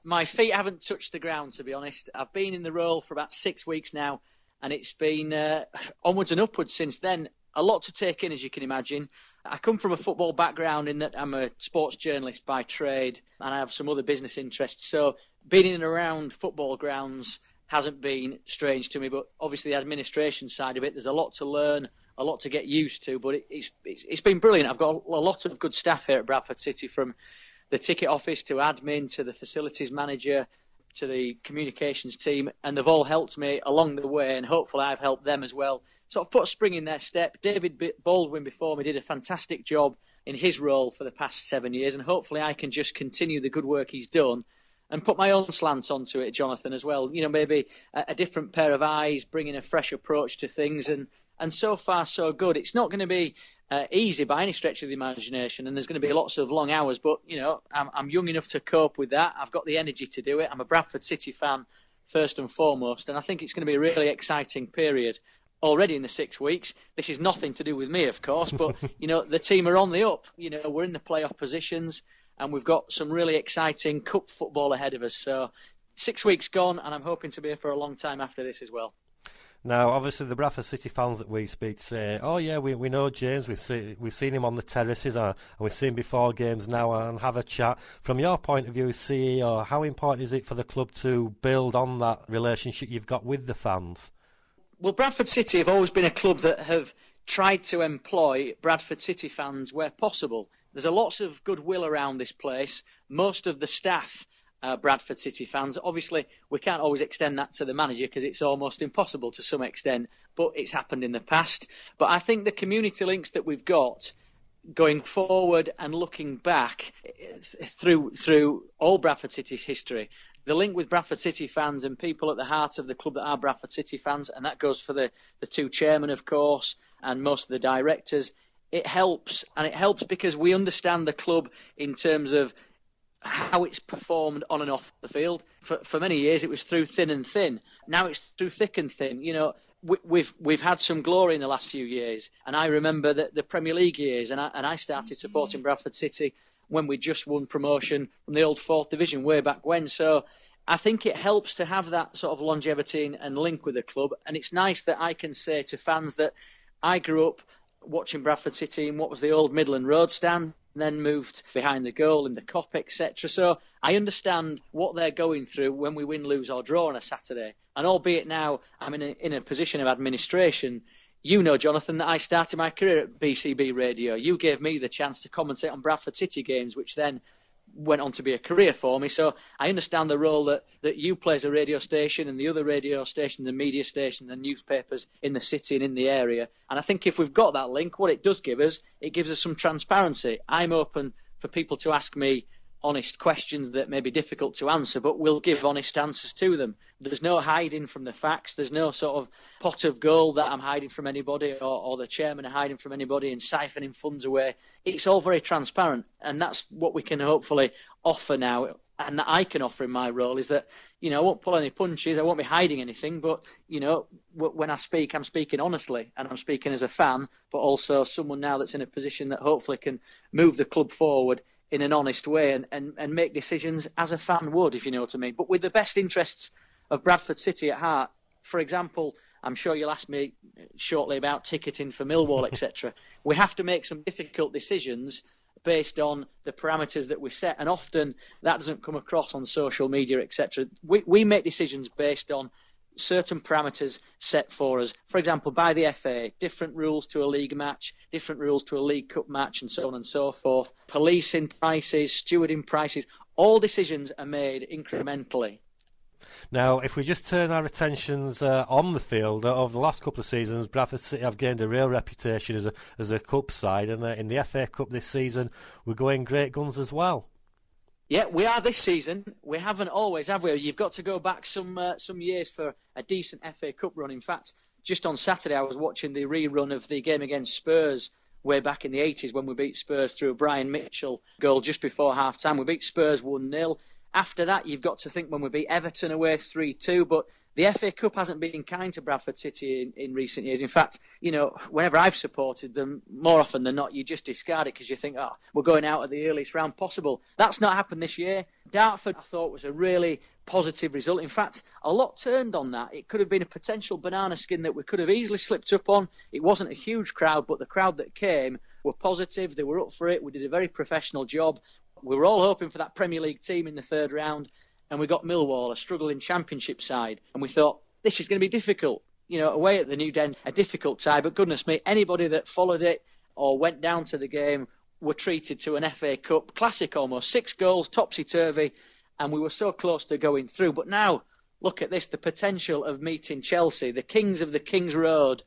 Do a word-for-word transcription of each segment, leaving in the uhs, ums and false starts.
my feet haven't touched the ground, to be honest. I've been in the role for about six weeks now, and it's been uh, onwards and upwards since then. A lot to take in, as you can imagine. I come from a football background in that I'm a sports journalist by trade, and I have some other business interests. So being in and around football grounds hasn't been strange to me, but obviously the administration side of it, there's a lot to learn, a lot to get used to, but it, it's, it's it's been brilliant. I've got a lot of good staff here at Bradford City, from the ticket office to admin to the facilities manager to the communications team, and they've all helped me along the way, and hopefully I've helped them as well. Sort of put a spring in their step. David Baldwin before me did a fantastic job in his role for the past seven years, and hopefully I can just continue the good work he's done and put my own slant onto it, Jonathan, as well. You know, maybe a, a different pair of eyes, bringing a fresh approach to things, and, and so far so good. It's not going to be uh, easy by any stretch of the imagination, and there's going to be lots of long hours, but, you know, I'm, I'm young enough to cope with that. I've got the energy to do it. I'm a Bradford City fan first and foremost, and I think it's going to be a really exciting period already in the six weeks. This is nothing to do with me, of course, but, you know, the team are on the up. You know, we're in the playoff positions, and we've got some really exciting cup football ahead of us. So six weeks gone, and I'm hoping to be here for a long time after this as well. Now, obviously, the Bradford City fans that we speak say, oh, yeah, we we know James, we've, see, we've seen him on the terraces, uh, and we've seen him before games now, and have a chat. From your point of view as C E O, how important is it for the club to build on that relationship you've got with the fans? Well, Bradford City have always been a club that have tried to employ Bradford City fans where possible. There's a lots of goodwill around this place. Most of the staff are Bradford City fans. Obviously, we can't always extend that to the manager because it's almost impossible to some extent, but it's happened in the past. But I think the community links that we've got going forward and looking back through through all Bradford City's history, the link with Bradford City fans and people at the heart of the club that are Bradford City fans, and that goes for the, the two chairmen, of course, and most of the directors, it helps. And it helps because we understand the club in terms of how it's performed on and off the field. For, for many years, it was through thin and thin. Now it's through thick and thin. You know, we, we've we've had some glory in the last few years, and I remember the, the Premier League years, and I, and I started supporting Bradford City when we just won promotion from the old fourth division way back when. So I think it helps to have that sort of longevity and, and link with the club, and it's nice that I can say to fans that I grew up watching Bradford City in what was the old Midland Road stand, then moved behind the goal in the Kop, et cetera. So I understand what they're going through when we win, lose or draw on a Saturday. And albeit now I'm in a, in a position of administration, you know, Jonathan, that I started my career at B C B Radio. You gave me the chance to commentate on Bradford City games, which then went on to be a career for me. So I understand the role that, that you play as a radio station and the other radio station, the media station, the newspapers in the city and in the area. And I think if we've got that link, what it does give us, it gives us some transparency. I'm open for people to ask me honest questions that may be difficult to answer, but we'll give honest answers to them. There's no hiding from the facts. There's no sort of pot of gold that I'm hiding from anybody, or, or the chairman are hiding from anybody and siphoning funds away. It's all very transparent, and that's what we can hopefully offer now, and that I can offer in my role, is that, you know, I won't pull any punches, I won't be hiding anything, but, you know, w- when I speak, I'm speaking honestly, and I'm speaking as a fan, but also someone now that's in a position that hopefully can move the club forward in an honest way and, and, and make decisions as a fan would, if you know what I mean. But with the best interests of Bradford City at heart. For example, I'm sure you'll ask me shortly about ticketing for Millwall, et cetera. We have to make some difficult decisions based on the parameters that we set, and often that doesn't come across on social media, et cetera. We, we make decisions based on certain parameters set for us. For example, by the F A, different rules to a league match, different rules to a League Cup match, and so on and so forth. Policing prices, stewarding prices, all decisions are made incrementally. Now, if we just turn our attentions uh, on the field, uh, over the last couple of seasons, Bradford City have gained a real reputation as a as a cup side, and uh, in the F A Cup this season, we're going great guns as well. Yeah, we are this season. We haven't always, have we? You've got to go back some uh, some years for a decent F A Cup run. In fact, just on Saturday I was watching the rerun of the game against Spurs way back in the eighties when we beat Spurs through a Brian Mitchell goal just before half-time. We beat Spurs one nil. After that, you've got to think when we beat Everton away three two, but The F A Cup hasn't been kind to Bradford City in, in recent years. In fact, you know, whenever I've supported them, more often than not, you just discard it because you think, oh, we're going out at the earliest round possible. That's not happened this year. Dartford, I thought, was a really positive result. In fact, a lot turned on that. It could have been a potential banana skin that we could have easily slipped up on. It wasn't a huge crowd, but the crowd that came were positive. They were up for it. We did a very professional job. We were all hoping for that Premier League team in the third round. And we got Millwall, a struggling Championship side. And we thought, this is going to be difficult. You know, away at the New Den, a difficult tie. But goodness me, anybody that followed it or went down to the game were treated to an F A Cup classic almost. Six goals, topsy-turvy. And we were so close to going through. But now, look at this, the potential of meeting Chelsea, the kings of the King's Road,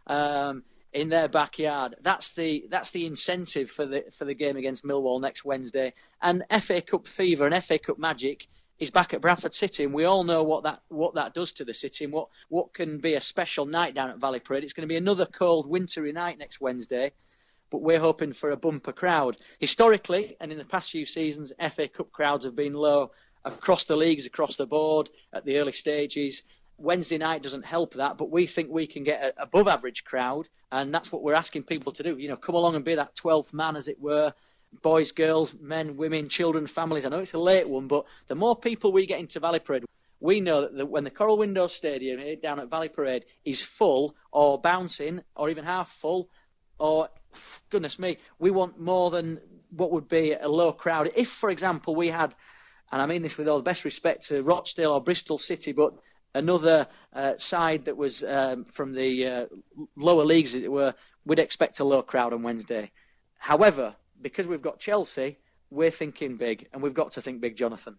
um, in their backyard. That's the that's the incentive for the for the game against Millwall next Wednesday. And F A Cup fever and F A Cup magic is back at Bradford City, and we all know what that what that does to the city and what, what can be a special night down at Valley Parade. It's going to be another cold, wintry night next Wednesday, but we're hoping for a bumper crowd. Historically, and in the past few seasons, F A Cup crowds have been low across the leagues, across the board, at the early stages. Wednesday night doesn't help that, but we think we can get an above average crowd, and that's what we're asking people to do. You know, come along and be that twelfth man, as it were. Boys, girls, men, women, children, families. I know it's a late one, but the more people we get into Valley Parade, we know that the, when the Coral Windows Stadium here down at Valley Parade is full or bouncing or even half full, or, goodness me, we want more than what would be a low crowd. If, for example, we had, and I mean this with all the best respect to Rochdale or Bristol City, but another uh, side that was um, from the uh, lower leagues, as it were, we'd expect a low crowd on Wednesday. However, because we've got Chelsea, we're thinking big, and we've got to think big, Jonathan.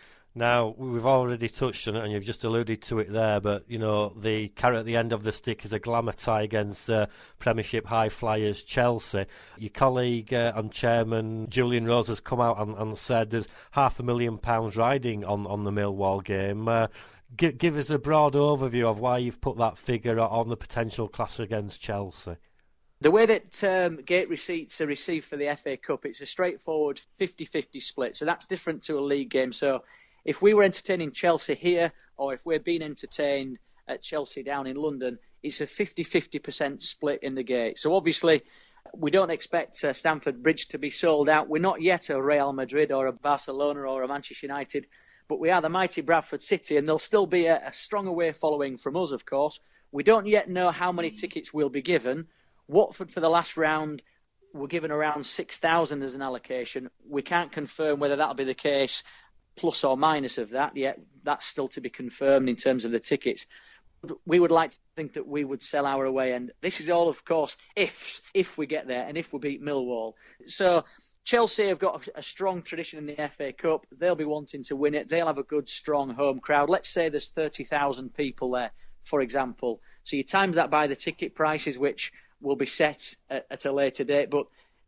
Now, we've already touched on it, and you've just alluded to it there, but, you know, the carrot at the end of the stick is a glamour tie against uh, Premiership high flyers Chelsea. Your colleague uh, and chairman, Julian Rose, has come out and, and said there's half a million pounds riding on, on the Millwall game. Uh, give, give us a broad overview of why you've put that figure on the potential clash against Chelsea. The way that um, gate receipts are received for the F A Cup, it's a straightforward fifty-fifty split. So that's different to a league game. So if we were entertaining Chelsea here, or if we're being entertained at Chelsea down in London, it's a fifty-fifty percent split in the gate. So obviously, we don't expect uh, Stamford Bridge to be sold out. We're not yet a Real Madrid or a Barcelona or a Manchester United, but we are the mighty Bradford City, and there'll still be a, a strong away following from us, of course. We don't yet know how many tickets will be given. Watford for the last round were given around six thousand as an allocation. We can't confirm whether that'll be the case, plus or minus of that. Yet that's still to be confirmed in terms of the tickets. We would like to think that we would sell our away, and this is all, of course, ifs, if we get there and if we beat Millwall. So Chelsea have got a strong tradition in the F A Cup. They'll be wanting to win it. They'll have a good, strong home crowd. Let's say there's thirty thousand people there, for example. So you times that by the ticket prices, which will be set at, at a later date. But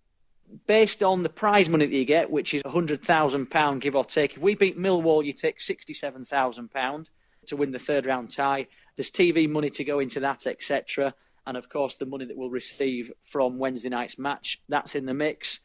based on the prize money that you get, which is one hundred thousand pounds, give or take, if we beat Millwall, you take sixty-seven thousand pounds to win the third round tie. There's T V money to go into that, et cetera. And, of course, the money that we'll receive from Wednesday night's match, that's in the mix.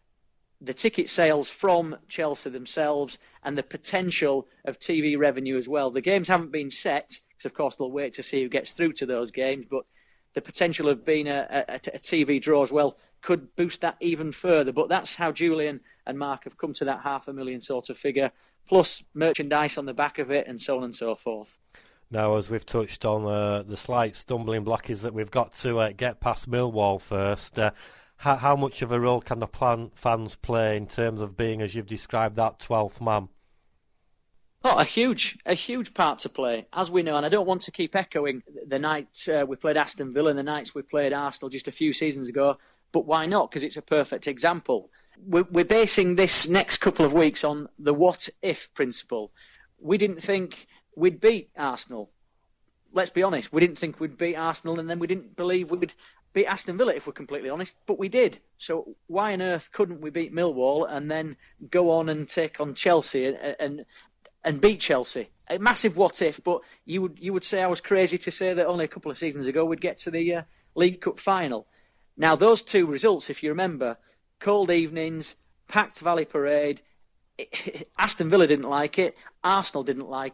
The ticket sales from Chelsea themselves and the potential of T V revenue as well. The games haven't been set, because, of course, they'll wait to see who gets through to those games, but the potential of being a, a, a T V draw as well could boost that even further. But that's how Julian and Mark have come to that half a million sort of figure, plus merchandise on the back of it and so on and so forth. Now, as we've touched on, uh, the slight stumbling block is that we've got to uh, get past Millwall first. Uh, how, how much of a role can the plan, fans play in terms of being, as you've described, that twelfth man? Oh, a huge, a huge part to play, as we know. And I don't want to keep echoing the night uh, we played Aston Villa and the nights we played Arsenal just a few seasons ago. But why not? Because it's a perfect example. We're, we're basing this next couple of weeks on the what-if principle. We didn't think we'd beat Arsenal. Let's be honest. We didn't think we'd beat Arsenal, and then we didn't believe we'd beat Aston Villa, if we're completely honest. But we did. So why on earth couldn't we beat Millwall and then go on and take on Chelsea and... and and beat Chelsea? A massive what-if, but you would you would say I was crazy to say that only a couple of seasons ago we'd get to the uh, League Cup final. Now, those two results, if you remember, cold evenings, packed Valley Parade, it, Aston Villa didn't like it, Arsenal didn't like it,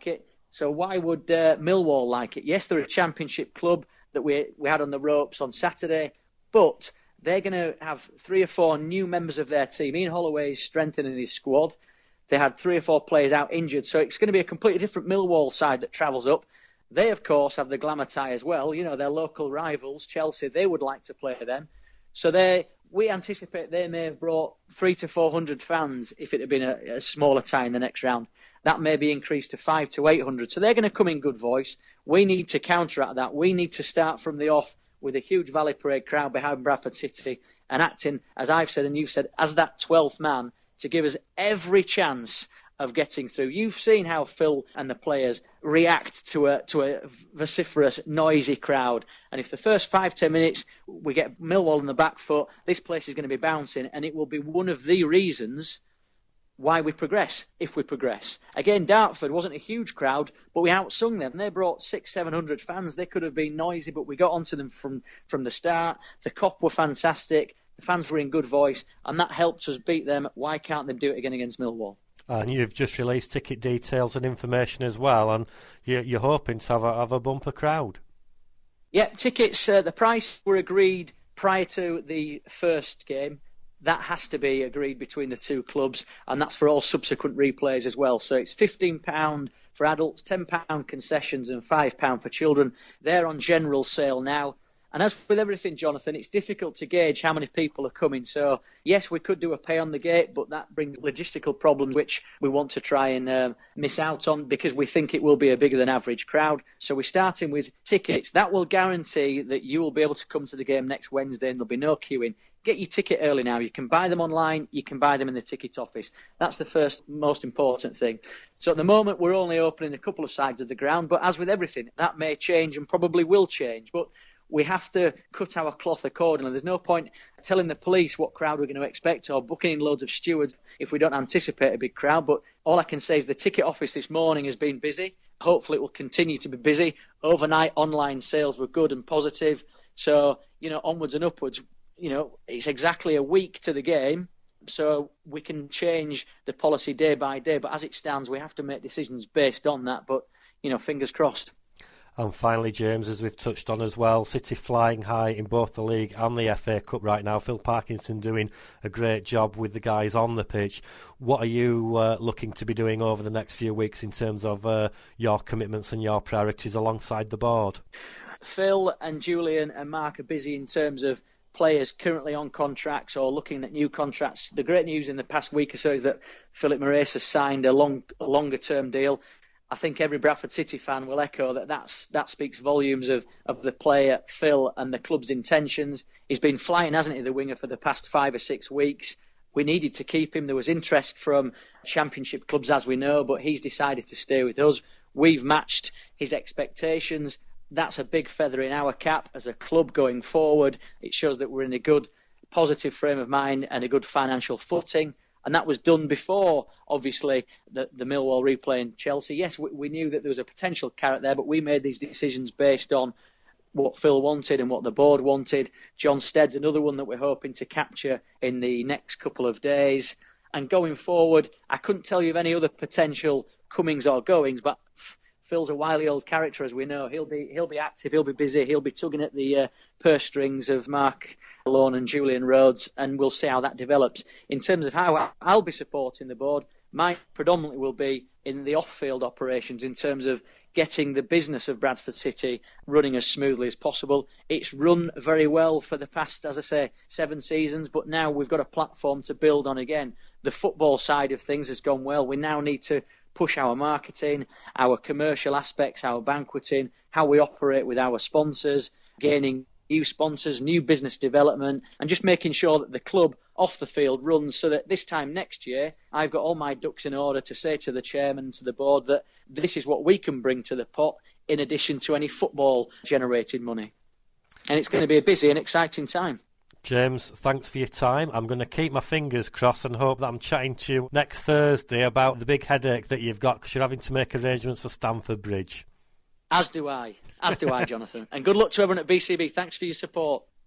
So why would uh, Millwall like it? Yes, they're a championship club that we we had on the ropes on Saturday, but they're going to have three or four new members of their team. Ian Holloway is strengthening his squad. They had three or four players out injured, so it's going to be a completely different Millwall side that travels up. They, of course, have the glamour tie as well. You know, their local rivals, Chelsea, they would like to play them. So they, we anticipate they may have brought three to four hundred fans if it had been a, a smaller tie in the next round. That may be increased to five to eight hundred. So they're going to come in good voice. We need to counteract that. We need to start from the off with a huge Valley Parade crowd behind Bradford City and acting, as I've said and you've said, as that twelfth man to give us every chance of getting through. You've seen how Phil and the players react to a to a vociferous, noisy crowd. And if the first five, ten minutes we get Millwall on the back foot, this place is going to be bouncing, and it will be one of the reasons why we progress, if we progress. Again, Dartford wasn't a huge crowd, but we outsung them. They brought six, seven hundred fans. They could have been noisy, but we got onto them from, from the start. The Cop were fantastic. The fans were in good voice, and that helped us beat them. Why can't they do it again against Millwall? And you've just released ticket details and information as well, and you're, you're hoping to have a, have a bumper crowd. Yeah, tickets, uh, the price were agreed prior to the first game. That has to be agreed between the two clubs, and that's for all subsequent replays as well. So it's fifteen pounds for adults, ten pounds concessions and five pounds for children. They're on general sale now. And as with everything, Jonathan, it's difficult to gauge how many people are coming. So, yes, we could do a pay on the gate, but that brings logistical problems which we want to try and um, miss out on because we think it will be a bigger than average crowd. So we're starting with tickets. That will guarantee that you will be able to come to the game next Wednesday and there'll be no queuing. Get your ticket early now. You can buy them online. You can buy them in the ticket office. That's the first most important thing. So at the moment, we're only opening a couple of sides of the ground. But as with everything, that may change and probably will change. But we have to cut our cloth accordingly. There's no point telling the police what crowd we're going to expect or booking in loads of stewards if we don't anticipate a big crowd. But all I can say is the ticket office this morning has been busy. Hopefully it will continue to be busy. Overnight online sales were good and positive. So, you know, onwards and upwards. You know, it's exactly a week to the game, so we can change the policy day by day. But as it stands, we have to make decisions based on that. But, you know, fingers crossed. And finally, James, as we've touched on as well, City flying high in both the League and the F A Cup right now. Phil Parkinson doing a great job with the guys on the pitch. What are you uh, looking to be doing over the next few weeks in terms of uh, your commitments and your priorities alongside the board? Phil and Julian and Mark are busy in terms of players currently on contracts or looking at new contracts. The great news in the past week or so is that Philip Moraes has signed a long, a longer-term deal. I think every Bradford City fan will echo that that's, that speaks volumes of, of the player, Phil, and the club's intentions. He's been flying, hasn't he, the winger, for the past five or six weeks. We needed to keep him. There was interest from championship clubs, as we know, but he's decided to stay with us. We've matched his expectations. That's a big feather in our cap as a club going forward. It shows that we're in a good, positive frame of mind and a good financial footing. And that was done before, obviously, the, the Millwall replay in Chelsea. Yes, we, we knew that there was a potential carrot there, but we made these decisions based on what Phil wanted and what the board wanted. John Stead's another one that we're hoping to capture in the next couple of days. And going forward, I couldn't tell you of any other potential comings or goings, but Phil's a wily old character, as we know. He'll be he'll be active, he'll be busy, he'll be tugging at the uh, purse strings of Mark Malone and Julian Rhodes, and we'll see how that develops. In terms of how I'll be supporting the board, mine predominantly will be in the off-field operations in terms of getting the business of Bradford City running as smoothly as possible. It's run very well for the past, as I say, seven seasons, but now we've got a platform to build on again. The football side of things has gone well. We now need to push our marketing, our commercial aspects, our banqueting, how we operate with our sponsors, gaining new sponsors, new business development, and just making sure that the club off the field runs so that this time next year, I've got all my ducks in order to say to the chairman and to the board that this is what we can bring to the pot in addition to any football-generated money. And it's going to be a busy and exciting time. James, thanks for your time. I'm going to keep my fingers crossed and hope that I'm chatting to you next Thursday about the big headache that you've got because you're having to make arrangements for Stamford Bridge. As do I. As do I, Jonathan. And good luck to everyone at B C B. Thanks for your support.